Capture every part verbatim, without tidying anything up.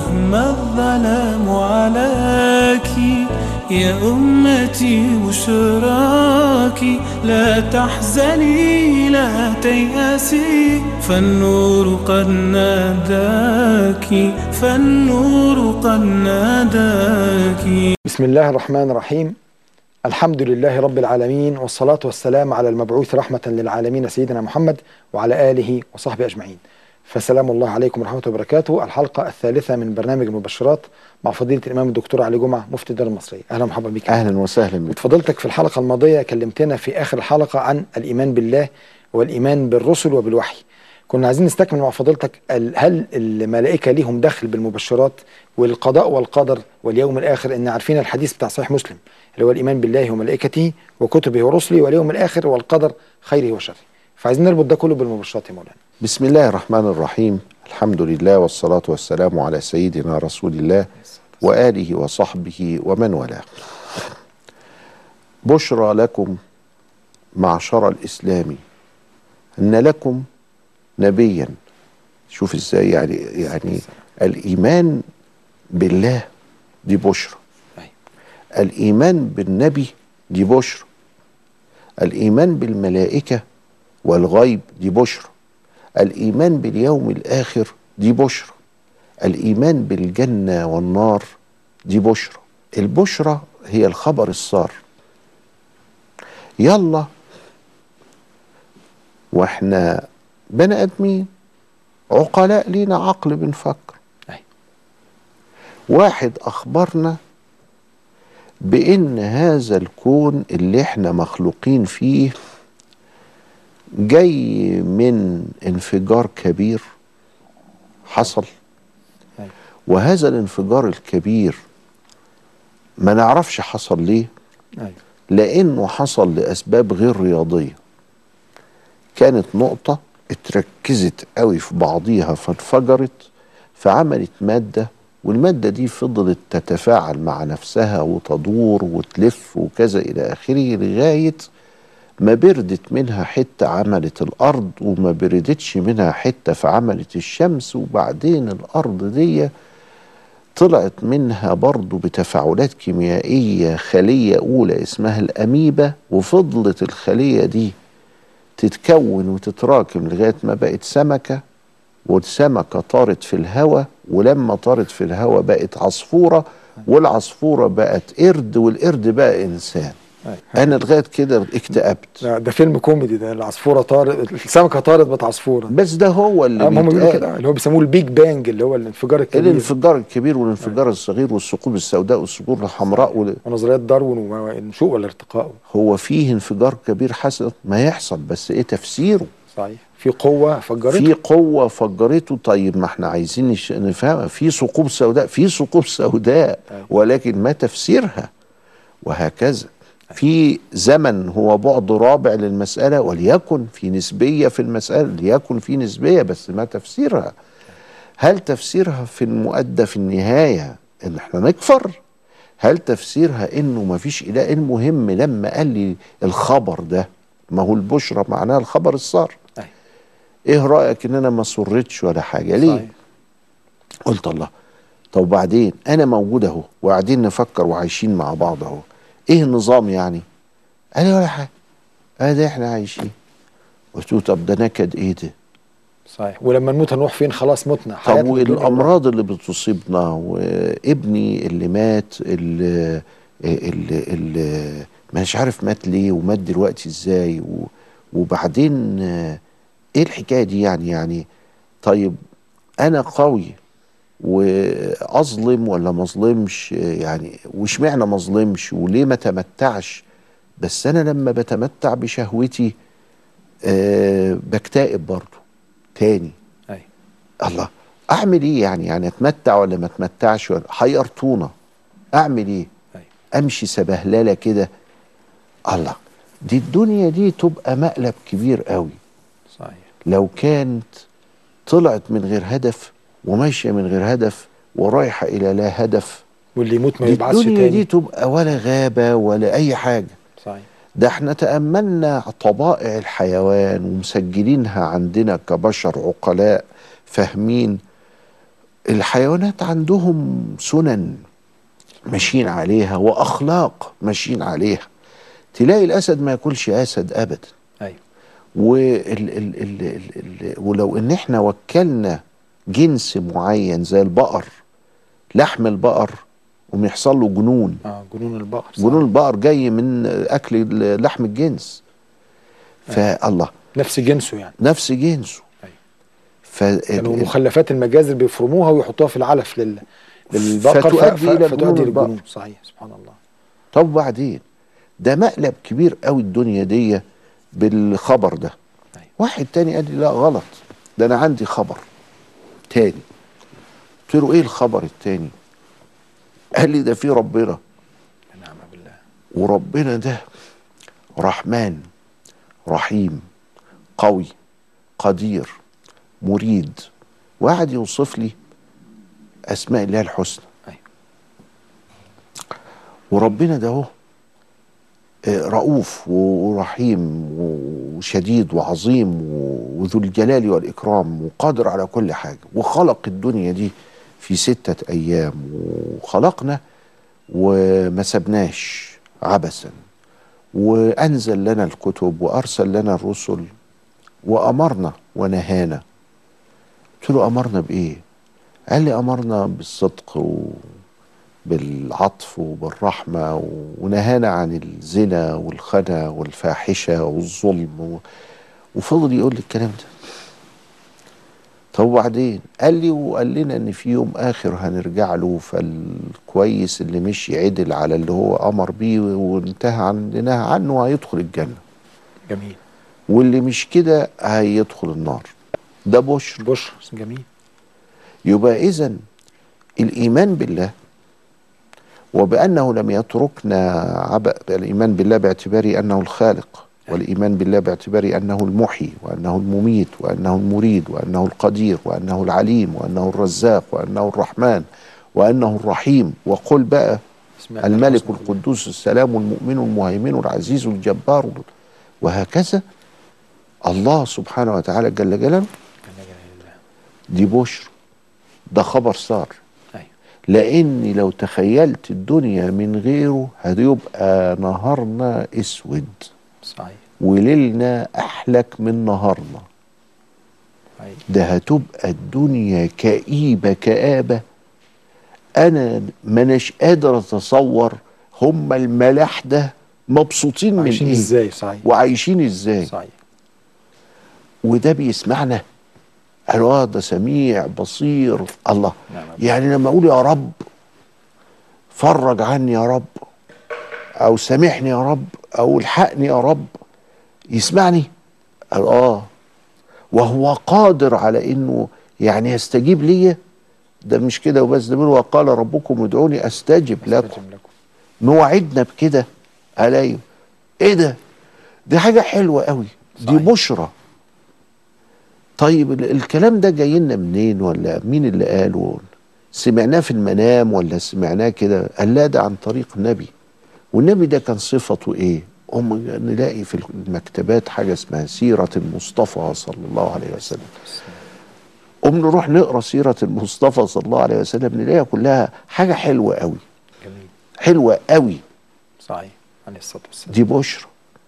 مهما الظلام علاك يا أمتي بشراكي، لا تحزني لا تيأسي فالنور قد ناداك، فالنور قد ناداك. بسم الله الرحمن الرحيم. الحمد لله رب العالمين، والصلاة والسلام على المبعوث رحمة للعالمين سيدنا محمد وعلى آله وصحبه أجمعين. فسلام الله عليكم ورحمة الله وبركاته. الحلقة الثالثة من برنامج المبشرات مع فضيلة الإمام الدكتور علي جمعة مفتي الدار المصرية. أهلا ومرحبا بك. أهلا وسهلا بك. وفضلتك في الحلقة الماضية كلمتنا في آخر الحلقة عن الإيمان بالله والإيمان بالرسل وبالوحي. كنا عايزين نستكمل مع فضيلتك هل الملائكة ليهم دخل بالمبشرات والقضاء والقدر واليوم الآخر؟ إن عارفين الحديث بتاع صحيح مسلم اللي هو الإيمان بالله وملائكته وكتبه ورسله واليوم الآخر والقدر خيره وشره. فعايزين نربط ده كله بالمبشرات يا مولانا. بسم الله الرحمن الرحيم. الحمد لله والصلاة والسلام على سيدنا رسول الله وآله وصحبه ومن والاه. بشرى لكم معشر الإسلام أن لكم نبيا. شوف ازاي يعني يعني الإيمان بالله دي بشرى، الإيمان بالنبي دي بشرى، الإيمان بالملائكة والغيب دي بشرى، الإيمان باليوم الآخر دي بشرى، الإيمان بالجنة والنار دي بشرى. البشرى هي الخبر السار. يلا واحنا بني آدمين عقلاء، لينا عقل بنفكر. واحد أخبرنا بأن هذا الكون اللي احنا مخلوقين فيه جاي من انفجار كبير حصل، وهذا الانفجار الكبير ما نعرفش حصل ليه، لأنه حصل لأسباب غير رياضية. كانت نقطة اتركزت قوي في بعضيها فانفجرت، فعملت مادة، والمادة دي فضلت تتفاعل مع نفسها وتدور وتلف وكذا إلى آخره، لغاية ما بردت منها حتة عملت الأرض، وما بردتش منها حتة فعملت الشمس، وبعدين الأرض دي طلعت منها برضو بتفاعلات كيميائية خلية أولى اسمها الأميبا، وفضلت الخلية دي تتكون وتتراكم لغاية ما بقت سمكة، والسمكة طارت في الهواء، ولما طارت في الهواء بقت عصفورة، والعصفورة بقت قرد، والقرد بقى إنسان. أنا لغاية كده اكتئبت. ده فيلم كوميدي ده، العصفورة طارت، السمكة طارت بقت عصفورة. بس ده هو اللي هم بيقولوا كده، اللي هو بيسموه البيج بانج، اللي هو الانفجار الكبير. الانفجار الكبير والانفجار آه. الصغير والثقوب السوداء والثقوب الحمراء وال... ونظريات داروين والنشوء والارتقاء. هو فيه انفجار كبير حصل، ما يحصل، بس ايه تفسيره؟ صحيح، في قوة فجرته، في قوة فجرته. طيب ما احنا عايزين نفهم، في ثقوب سوداء، في ثقوب سوداء أي. ولكن ما تفسيرها؟ وهكذا أي. في زمن هو بعد رابع للمسألة، وليكن في نسبية في المسألة، ليكن في نسبية، بس ما تفسيرها؟ هل تفسيرها في المؤدى في النهاية ان احنا نكفر؟ هل تفسيرها انه ما فيش اله؟ المهم لما قال لي الخبر ده، ما هو البشرى معناها الخبر السار. أي. ايه رأيك ان انا ما سرتش ولا حاجة؟ ليه؟ صحيح. قلت الله، طب وبعدين انا موجود اهو وقاعدين نفكر وعايشين مع بعض اهو، ايه النظام يعني؟ قال لي ولا حاجة، ادي احنا عايشين. قلت له طب ده نكد ايه ده؟ صحيح، ولما نموت هنروح فين؟ خلاص متنا. طب والامراض اللي بتصيبنا، وابني اللي مات، اللي, اللي, اللي مش عارف مات ليه ومات دلوقتي ازاي، وبعدين ايه الحكايه دي يعني؟ يعني طيب انا قوي واظلم ولا ما اظلمش يعني؟ واشمعنى ما اظلمش؟ وليه ما تمتعش؟ بس انا لما بتمتع بشهوتي أه بكتئب برضه تاني. أي. الله، اعمل ايه يعني؟ يعني اتمتع ولا ما اتمتعش؟ حيرتونا، اعمل ايه؟ أي. امشي سبهلله كده؟ الله، دي الدنيا دي تبقى مقلب كبير قوي. صحيح. لو كانت طلعت من غير هدف وماشيه من غير هدف ورايحه الى لا هدف، واللي يموت ما يبعثش تاني، الدنيا دي تبقى ولا غابه ولا اي حاجه. صحيح. ده احنا تأملنا طبائع الحيوان ومسجلينها عندنا كبشر عقلاء فاهمين. الحيوانات عندهم سنن ماشيين عليها واخلاق ماشيين عليها. تلاقي الاسد ما ياكلش اسد ابدا. ايوه. وال ال ال ال ال ولو ان احنا وكلنا جنس معين زي البقر، لحم البقر ويحصل له جنون. اه جنون البقر. جنون البقر جاي من اكل لحم الجنس. فالله نفس جنسه يعني. نفس جنسه. ايوه. ف كانوا مخلفات المجازر بيفرموها ويحطوها في العلف لل للبقر فتؤدي الى فتؤدي جنون للجنون. صحيح. سبحان الله. طب بعدين ده مقلب كبير قوي الدنيا دي بالخبر ده. أيوة. واحد تاني قال لي لا غلط، ده انا عندي خبر تاني. قلت له ايه الخبر التاني؟ قال لي ده في ربنا. نعم بالله. وربنا ده رحمن رحيم قوي قدير مريد، وقعد يوصف لي اسماء الله الحسنى. أيوة. وربنا ده هو رؤوف ورحيم وشديد وعظيم وذو الجلال والإكرام وقادر على كل حاجة، وخلق الدنيا دي في ستة أيام، وخلقنا وما سبناش عبثا، وأنزل لنا الكتب وأرسل لنا الرسل وأمرنا ونهانا. قلت له أمرنا بإيه؟ قال لي أمرنا بالصدق و بالعطف وبالرحمة، ونهانا عن الزنا والخنا والفاحشة والظلم، وفضل يقول لي الكلام ده. طب وبعدين قال لي وقال لنا ان في يوم اخر هنرجع له، فالكويس اللي مشي عدل على اللي هو امر بيه وانتهى عن نهى عنه هيدخل الجنة. جميل. واللي مش كده هيدخل النار. ده بشر. بشر. جميل. يبقى اذن الايمان بالله وبأنه لم يتركنا عبء، الإيمان بالله باعتبار أنه الخالق، والإيمان بالله باعتبار أنه المحيي وأنه المميت وأنه المريد وأنه القدير وأنه العليم وأنه الرزاق وأنه الرحمن وأنه الرحيم. وقل بقى الملك القدوس السلام المؤمن المهيمن العزيز الجبار، وهكذا الله سبحانه وتعالى جل جلاله. دي بشر، ده خبر صار. لأني لو تخيلت الدنيا من غيره هيبقى نهارنا اسود. صحيح. وليلنا احلك من نهارنا. صحيح. ده هتبقى الدنيا كئيبة كآبة انا مناش قادر اتصور هم الملاحدة مبسوطين من عايشين ايه ازاي. صحيح. وعايشين ازاي. صحيح. وده بيسمعنا. الله ده سميع بصير. الله. نعم. يعني لما اقول يا رب فرج عني يا رب، او سامحني يا رب، او الحقني يا رب، يسمعني. قال اه وهو قادر على انه يعني يستجيب لي. ده مش كده وبس، ده بيقول وقال ربكم ادعوني استجب لكم. موعدنا بكده. علي ايه ده؟ دي حاجه حلوه قوي. دي بشرى. طيب الكلام ده جاي لنا منين؟ ولا مين اللي قاله؟ سمعناه في المنام ولا سمعناه كده؟ قال لا ده عن طريق النبي. والنبي ده كان صفته ايه؟ هم نلاقي في المكتبات حاجه اسمها سيره المصطفى صلى الله عليه وسلم. قوم نروح نقرا سيره المصطفى صلى الله عليه وسلم نلاقيها كلها حاجه حلوه قوي. جميل. حلوه قوي. صحيح. عليه الصلاه والسلام. دي بشرى.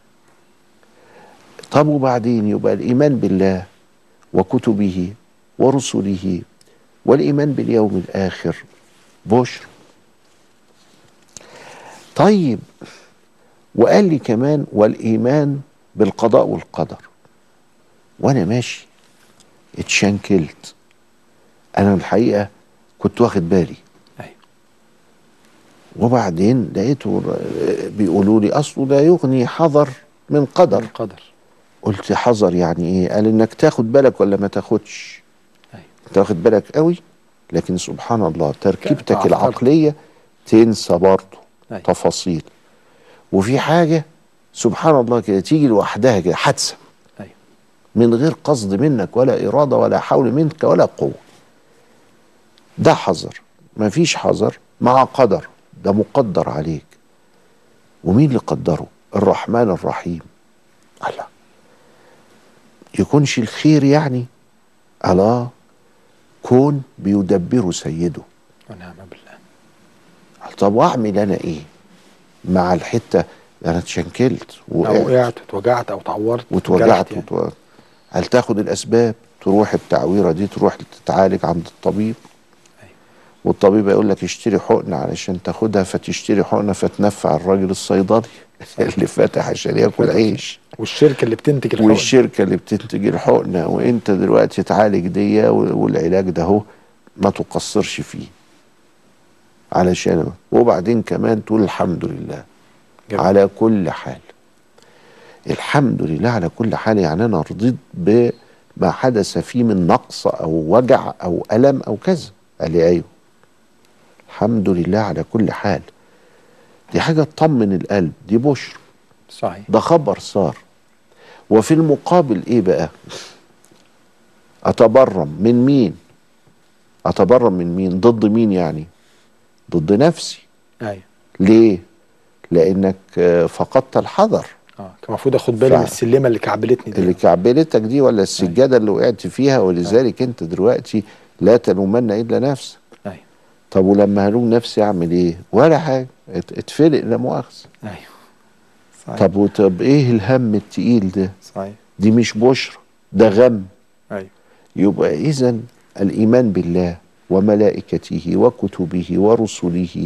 طب وبعدين يبقى الايمان بالله وكتبه ورسله والايمان باليوم الاخر بشرى. طيب وقال لي كمان والايمان بالقضاء والقدر. وانا ماشي اتشنكلت. انا الحقيقه كنت واخد بالي. أيوة. وبعدين لقيته بيقولوا لي اصله لا يغني حذر من قدر. من قدر. قلت حذر يعني ايه؟ قال انك تاخد بالك ولا ما تاخدش. أيوة. انت واخد بالك قوي، لكن سبحان الله تركيبتك العقليه تنسى برضه. أيوة. تفاصيل. وفي حاجه سبحان الله كده تيجي لوحدها كده حادثه. أيوة. من غير قصد منك ولا اراده ولا حول منك ولا قوه. ده حذر. مفيش حذر مع قدر، ده مقدر عليك. ومين اللي قدره؟ الرحمن الرحيم. الله. يكونش الخير يعني؟ الله. كون بيدبره سيده. ونعم بالله. طب واعمل انا ايه مع الحته؟ انا اتشنكلت او وقعت واتوجعت او اتعورت واتوجعت يعني. وتو... هل تاخد الاسباب؟ تروح التعويره دي تروح تتعالج عند الطبيب. أيوة. والطبيب يقول لك اشتري حقنه علشان تاخدها، فتشتري حقنه فتنفع الراجل الصيدلي اللي فاتح عشان ياكل عيش، والشركه اللي بتنتج الحقنه والشركه اللي بتنتج الحقنه. وانت دلوقتي تعالج دي، والعلاج ده هو ما تقصرش فيه علشان، وبعدين كمان تقول الحمد لله جميل. على كل حال، الحمد لله على كل حال. يعني انا رضيت بما حدث فيه من نقص او وجع او الم او كذا. قال لي ايوه الحمد لله على كل حال. دي حاجه تطمن القلب، دي بشر. صحيح. ده خبر صار. وفي المقابل ايه بقى؟ اتبرم من مين؟ اتبرم من مين؟ ضد مين يعني؟ ضد نفسي. ايوه. ليه؟ لانك فقدت الحذر. اه كان المفروض اخد بالي ف... من السلمه اللي كعبلتني دي، اللي كعبلتك دي، ولا السجاده اللي وقعت فيها. ولذلك انت دلوقتي لا تلومن الا نفسك. ايوه. طب ولما هلوم نفسي اعمل ايه؟ ولا حاجه، اتفلق لا مؤاخذه. ايوه صحيح. طب وطب ايه الهم التقيل ده؟ صحيح. دي مش بشرى، ده غم. ايوه. يبقى اذا الايمان بالله وملائكته وكتبه ورسله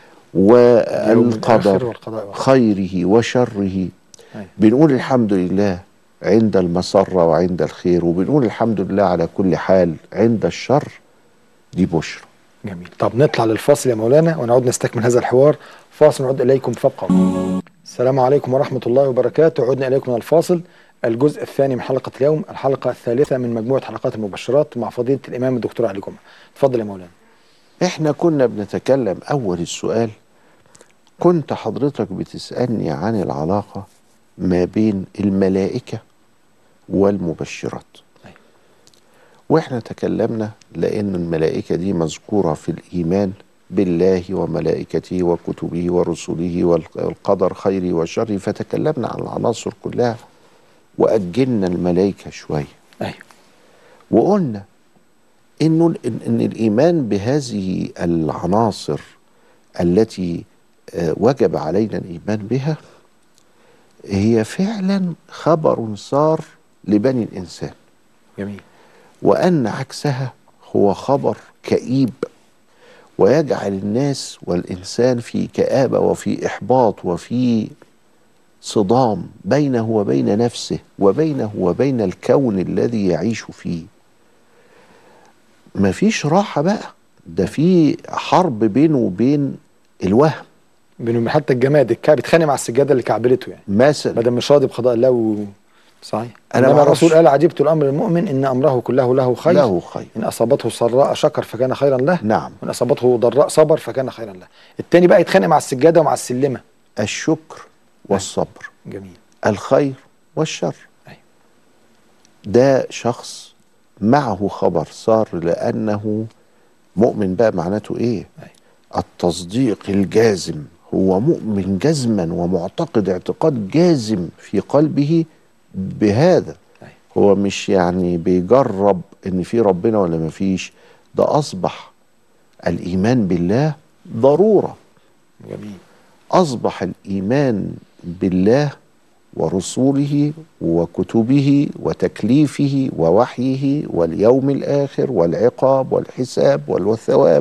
والقدر خيره وشره. أيوة. بنقول الحمد لله عند المسرة وعند الخير، وبنقول الحمد لله على كل حال عند الشر. دي بشرى. جميل. طب نطلع للفاصل يا مولانا ونعود نستكمل هذا الحوار. فاصل نعود إليكم فابقوا. السلام عليكم ورحمة الله وبركاته. عدنا إليكم من الفاصل، الجزء الثاني من حلقة اليوم، الحلقة الثالثة من مجموعة حلقات المبشرات مع فضيلة الإمام الدكتور علي جمعة. اتفضل يا مولانا. احنا كنا بنتكلم أول السؤال، كنت حضرتك بتسألني عن العلاقة ما بين الملائكة والمبشرات. أيوة. واحنا تكلمنا لأن الملائكة دي مذكورة في الإيمان بالله وملائكته وكتبه ورسله والقدر خيره وشره، فتكلمنا عن العناصر كلها وأجلنا الملائكة شوية. أيوة. وقلنا إنه إن الإيمان بهذه العناصر التي وجب علينا الإيمان بها هي فعلا خبر صار لبني الإنسان. جميل. وأن عكسها هو خبر كئيب ويجعل الناس والإنسان في كآبة وفي إحباط وفي صدام بينه وبين نفسه وبينه وبين الكون الذي يعيش فيه. مفيش راحة بقى، ده في حرب بينه وبين الوهم، بينه حتى الجماد الكعب بيتخانق مع السجاده اللي كعبلته يعني مثلا، بدل مش راضي بقضاء الله و... صحيح. انما الرسول قال عجبت الامر المؤمن ان امره كله له خير له خير ان اصابته سراء شكر فكان خيرا له، نعم، وان اصابته ضراء صبر فكان خيرا له. التاني بقى يتخانق مع السجاده ومع السلمه. الشكر والصبر. جميل. الخير والشر. أيوة. ده شخص معه خبر صار لانه مؤمن. بقى معناته ايه؟ أيوة. التصديق الجازم، هو مؤمن جزما ومعتقد اعتقاد جازم في قلبه بهذا. أيوة. هو مش يعني بيجرب ان في ربنا ولا ما فيش، ده اصبح الايمان بالله ضرورة. جميل. اصبح الايمان بالله ورسوله وكتبه وتكليفه ووحيه واليوم الاخر والعقاب والحساب والثواب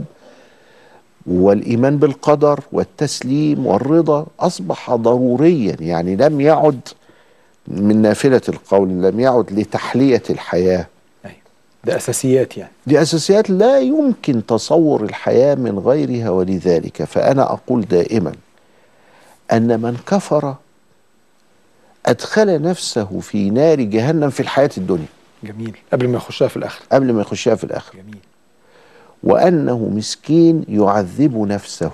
والإيمان بالقدر والتسليم والرضا أصبح ضروريا. يعني لم يعد من نافلة القول، لم يعد لتحلية الحياة. أيوة. ده أساسيات يعني، دي أساسيات لا يمكن تصور الحياة من غيرها. ولذلك فأنا أقول دائما أن من كفر أدخل نفسه في نار جهنم في الحياة الدنيا. جميل. قبل ما يخشها في الآخر. قبل ما يخشها في الآخر. جميل. وأنه مسكين يعذب نفسه.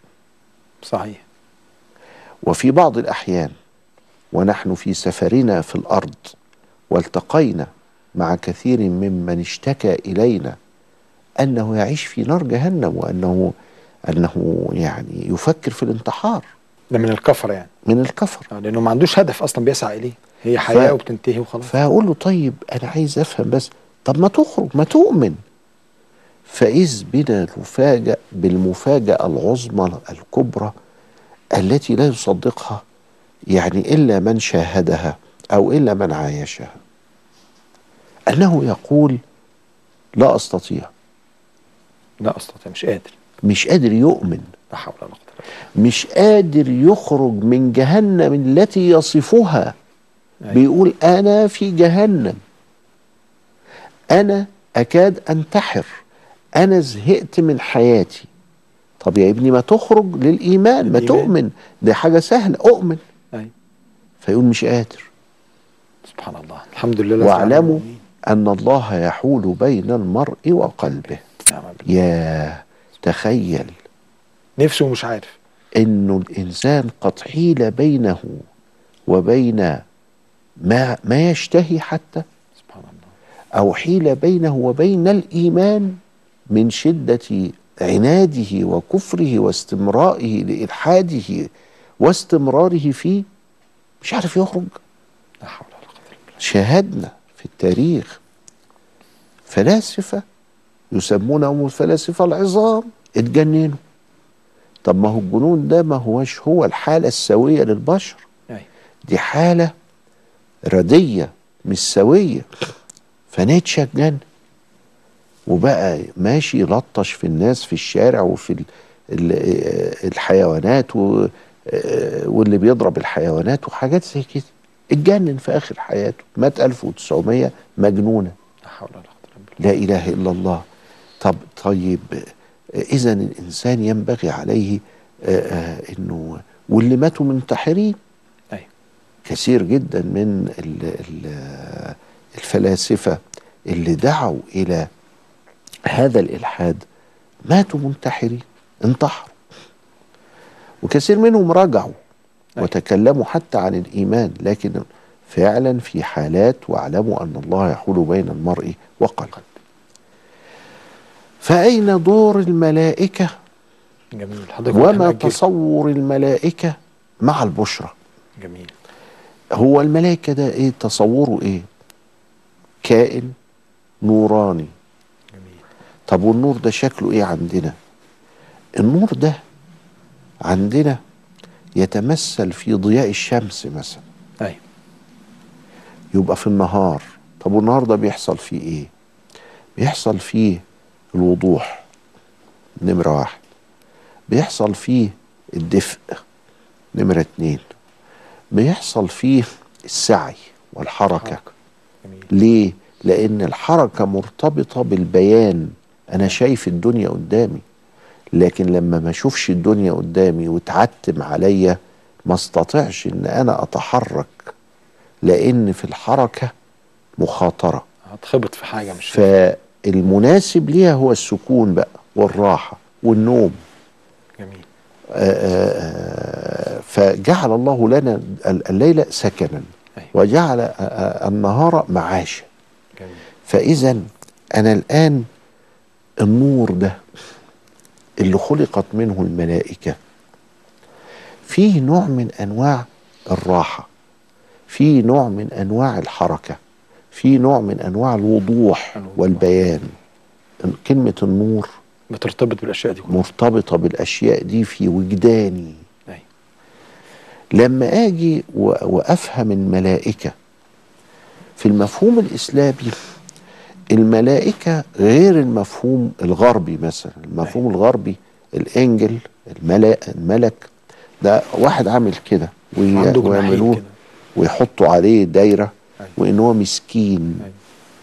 صحيح. وفي بعض الأحيان ونحن في سفرنا في الأرض والتقينا مع كثير ممن اشتكى إلينا أنه يعيش في نار جهنم، وأنه أنه يعني يفكر في الانتحار. ده من الكفر يعني؟ من الكفر، لأنه ما عندوش هدف أصلا بيسعى إليه، هي حياة ف... وبتنتهي وخلاص. فأقول له طيب أنا عايز أفهم بس، طب ما تخرج، ما تؤمن. فإذ بنا نفاجأ بالمفاجأة العظمى الكبرى التي لا يصدقها يعني إلا من شاهدها أو إلا من عايشها، أنه يقول لا أستطيع. لا أستطيع، مش قادر. مش قادر يؤمن، لا حول ولا قوة إلا بالله. مش قادر يخرج من جهنم التي يصفها. أيوة. بيقول أنا في جهنم، أنا أكاد أنتحر، أنا زهقت من حياتي. طب يا ابني ما تخرج للإيمان، ما تؤمن، دي حاجة سهلة، أؤمن. أيوة. فيقول مش قادر. سبحان الله، الحمد لله. واعلموا أن الله يحول بين المرء وقلبه. نعم بالله. يا تخيل نفسه مش عارف إنه الإنسان قد حيل بينه وبين ما ما يشتهي حتى، سبحان الله، أو حيل بينه وبين الإيمان من شدة عناده وكفره واستمرائه لإلحاده واستمراره فيه، مش عارف يخرج. لا حول ولا قوة إلا بالله. شاهدنا في التاريخ فلاسفة يسمونهم الفلاسفة العظام اتجننوا. طب ما هو الجنون ده ما هوش هو الحالة السوية للبشر، أيوة. دي حالة ردية مش سوية. فنيتشه اتجنن وبقى ماشي يلطش في الناس في الشارع وفي ال ال الحيوانات واللي بيضرب الحيوانات وحاجات زي كده. اتجنن في آخر حياته، مات ألف وتسعمية مجنونة. لا حول ولا قوة إلا بالله. لا إله إلا الله. طب طيب إذا الإنسان ينبغي عليه آآ إنه واللي ماتوا منتحرين. أيوة. كثير جدا من ال ال الفلاسفة اللي دعوا إلى هذا الإلحاد ماتوا منتحرين، انتحروا. وكثير منهم رجعوا أيوة. وتكلموا حتى عن الإيمان، لكن فعلا في حالات واعلموا أن الله يحول بين المرء وقلبه. فأين دور الملائكة جميل. حضرتك وما تصور الملائكة مع البشرى؟ جميل. هو الملائكة ده ايه تصوره؟ ايه؟ كائن نوراني. جميل. طب والنور ده شكله ايه عندنا؟ النور ده عندنا يتمثل في ضياء الشمس مثلا. أيوة. يبقى في النهار. طب والنهار ده بيحصل فيه ايه؟ بيحصل فيه الوضوح، نمرة واحد. بيحصل فيه الدفء، نمرة اتنين. بيحصل فيه السعي والحركة. حركة. جميل. ليه؟ لأن الحركة مرتبطة بالبيان. أنا شايف الدنيا قدامي، لكن لما ما أشوفش الدنيا قدامي وتعتم عليا ما استطيعش إن أنا أتحرك، لأن في الحركة مخاطرة. هتخبط في حاجة مش فالمناسب ليها هو السكون بقى والراحة والنوم. جميل. آآ آآ فجعل الله لنا الليل سكنا. أيوة. وجعل النهار معاشا. جميل. فإذا أنا الآن النور ده اللي خلقت منه الملائكة فيه نوع من أنواع الراحة، فيه نوع من أنواع الحركة، فيه نوع من أنواع الوضوح, الوضوح. والبيان. كلمة النور بترتبط بالأشياء دي كلها. مرتبطة بالأشياء دي في وجداني. أي. لما أجي وأفهم الملائكة في المفهوم الإسلامي، الملائكة غير المفهوم الغربي. مثلا المفهوم أي. الغربي الإنجل الملك, الملك ده واحد عامل كده ويعملوه ويحطوا عليه دايرة وإن هو مسكين. أي.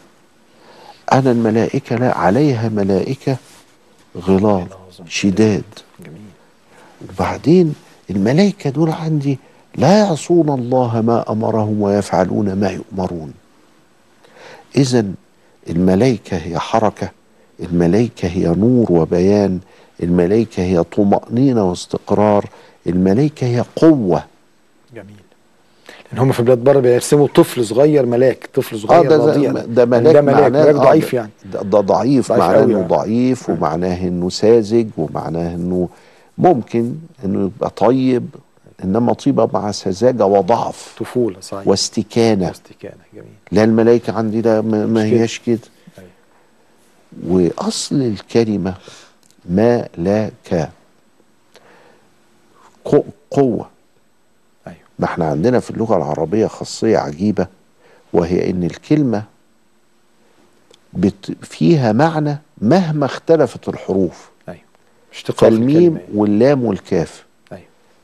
أنا الملائكة لا، عليها ملائكة غلاظ شداد. جميل. وبعدين الملائكة دول عندي لا يعصون الله ما أمرهم ويفعلون ما يؤمرون. إذن الملائكة هي حركة، الملائكة هي نور وبيان، الملائكة هي طمأنينة واستقرار، الملائكة هي قوة. جميل. لأن هم في بلاد بره بيرسموا طفل صغير ملاك، طفل صغير آه ده, رضيع. ده ملاك، ده ملاك, معناه ملاك ضعيف. يعني ده, ده ضعيف, ضعيف معناه انه ضعيف، ومعناه انه ساذج، ومعناه انه ممكن انه يبقى طيب، انما طيبه مع سذاجه وضعف، طفوله صحيح، واستكانه. واستكانه. جميل. لا الملائكه عندي ده ما, ما هياش كده. وأصل الكلمة ملك، قوة. أيوه. ما احنا عندنا في اللغة العربية خاصية عجيبة، وهي ان الكلمة بت فيها معنى مهما اختلفت الحروف. أيوه. اشتقاق فالميم الكلمة. واللام والكاف. أيوه.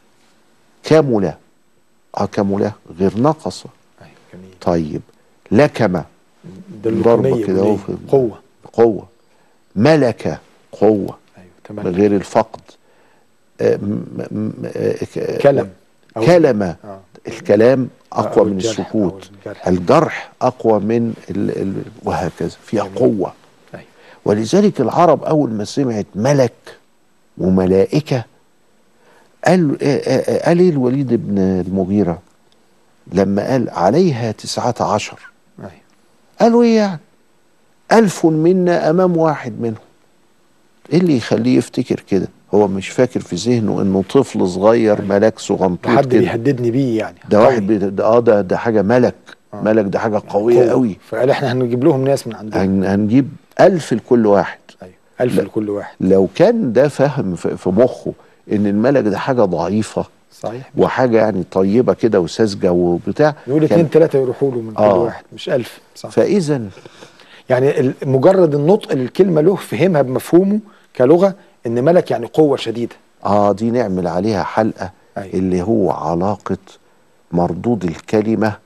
كملة، اه كملة غير نقصة. أيوه جميل. طيب لكمة، ده ضربة كده اهو، قوة. قوة. ملكة، قوة. أيوه تمام. غير الفقد. آه م م آه كلم. كلمة. آه. الكلام أقوى من الجرح السكوت. الجرح. الجرح أقوى من ال ال وهكذا، فيها جميل. قوة. أيوه. ولذلك العرب أول ما سمعت ملك وملائكة قال قال ايه الوليد بن المغيرة لما قال عليها تسعة عشر؟ أيوه. قالوا ايه يعني؟ ألف منا أمام واحد منهم. ايه اللي يخليه يفتكر كده؟ هو مش فاكر في ذهنه انه طفل صغير. أيوه. ملاك صغنطوط حد بيهددني بيه يعني. ده قوي. واحد بي ده اه ده ده حاجة ملك. آه. ملك ده حاجة قوية قوة. قوي. فقال احنا هنجيب لهم ناس من عندنا. هن هنجيب ألف لكل واحد. أيوه. ألف لكل واحد. لو كان ده فهم في مخه ان الملك ده حاجة ضعيفة صحيح، وحاجة يعني طيبة كده وساذجة وبتاع، يقول اتنين تلاتة يروحوا له من آه. كل واحد مش ألف. صح. فإذا يعني مجرد النطق للكلمة له فهمها بمفهومه كلغة ان ملك يعني قوة شديدة. اه دي نعمل عليها حلقة. أيوة. اللي هو علاقة مردود الكلمة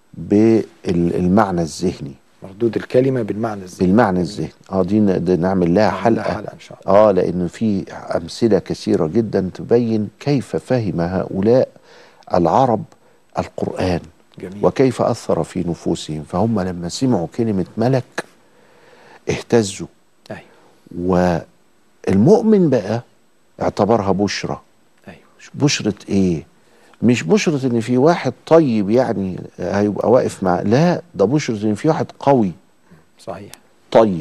بالمعنى الذهني. مردود الكلمة بالمعنى الذهني. بالمعنى الذهني. اه دي, دي نعمل لها حلقة. حلقة إن شاء الله. اه لأن في أمثلة كثيرة جدا تبين كيف فهم هؤلاء العرب القرآن. جميل. وكيف أثر في نفوسهم. فهم لما سمعوا كلمة ملك اهتزوا. أيوة. والمؤمن بقى اعتبرها بشرى. أيوة. بشرة ايه؟ مش بشرة ان في واحد طيب يعني هيبقى واقف مع، لا ده بشرة ان في واحد قوي. صحيح. طيب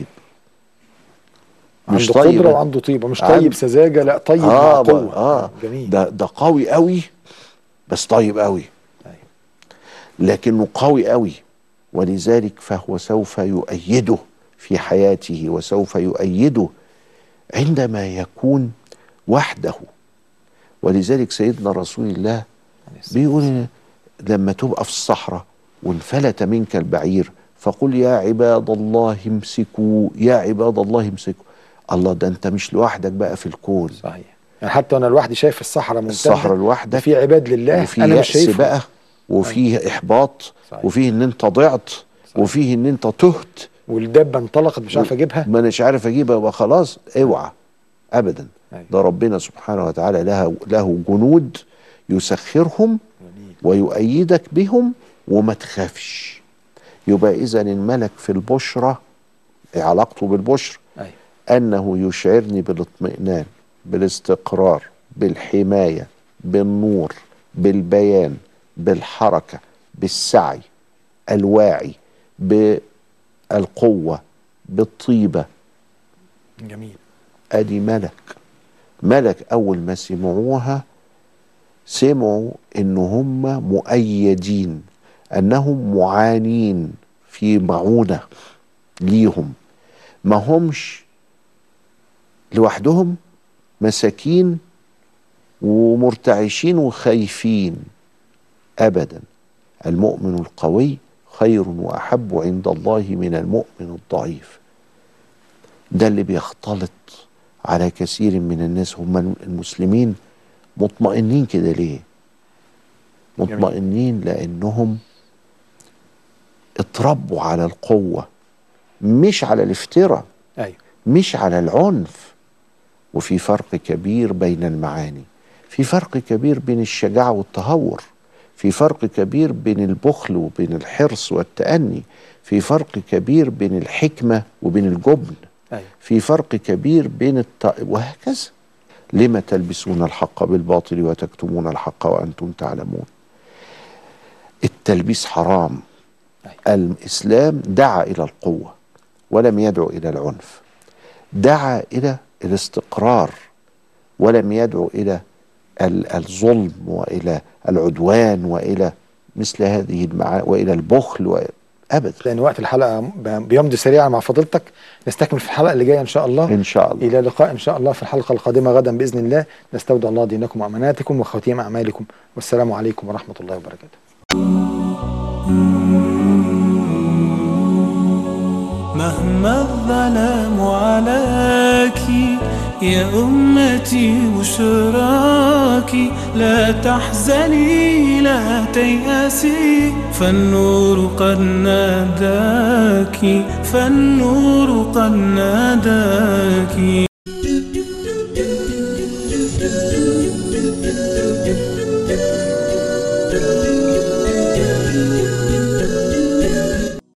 مش عنده طيب قدرة وعنده طيبة، مش طيب سذاجة، لا طيب آه مع قوة. آه جميل. ده ده قوي قوي بس طيب قوي. أيوة. لكنه قوي قوي، ولذلك فهو سوف يؤيده في حياته وسوف يؤيده عندما يكون وحده. ولذلك سيدنا رسول الله بيقول لما تبقى في الصحراء وانفلت منك البعير فقل يا عباد الله امسكوا، يا عباد الله امسكوا. الله ده انت مش لوحدك بقى في الكون. صحيح. يعني حتى انا لوحدي شايف الصحراء ممتده، الصحراء لوحدك في عباد لله وفي انا مش شايفهم بقى، وفيه أيوة. احباط. صحيح. وفيه ان انت ضعت. صحيح. وفيه ان انت تهت والدبه انطلقت مش عارف اجيبها، ما اناش عارف اجيبها وخلاص. اوعى ابدا. أيوة. ده ربنا سبحانه وتعالى له له جنود يسخرهم ويؤيدك بهم وما تخافش. يبقى اذا الملك في البشرى علاقته بالبشرى أيوة. انه يشعرني بالاطمئنان، بالاستقرار، بالحمايه، بالنور، بالبيان، بالحركه، بالسعي، الواعي، بالقوه، بالطيبه. جميل. ادي ملك. ملك اول ما سمعوها سمعوا ان هم مؤيدين، انهم معانين في معونه ليهم، ما همش لوحدهم مساكين ومرتعشين وخايفين ابدا. المؤمن القوي خير واحب عند الله من المؤمن الضعيف. ده اللي بيختلط على كثير من الناس. هم المسلمين مطمئنين كده ليه؟ مطمئنين لانهم اتربوا على القوة، مش على الافتراء. أيوة. مش على العنف. وفي فرق كبير بين المعاني، في فرق كبير بين الشجاعة والتهور، في فرق كبير بين البخل وبين الحرص والتأني، في فرق كبير بين الحكمة وبين الجبن. أيوة. في فرق كبير بين الت... وهكذا. لما تلبسون الحق بالباطل وتكتمون الحق وأنتم تعلمون. التلبيس حرام. الإسلام دعا إلى القوة ولم يدعو إلى العنف، دعا إلى الاستقرار ولم يدعو إلى الظلم وإلى العدوان وإلى مثل هذه المعاني وإلى البخل و... ابدا. لان وقت الحلقه بيمضي سريعا مع فضيلتك. نستكمل في الحلقه اللي جايه ان شاء الله. ان شاء الله. الى لقاء ان شاء الله في الحلقه القادمه غدا باذن الله. نستودع الله دينكم واماناتكم وخواتيم اعمالكم، والسلام عليكم ورحمه الله وبركاته. مهما الظلام عليك يا أمتي بشراكي، لا تحزني لا تيأسي، فالنور قد ناداك، فالنور قد ناداك.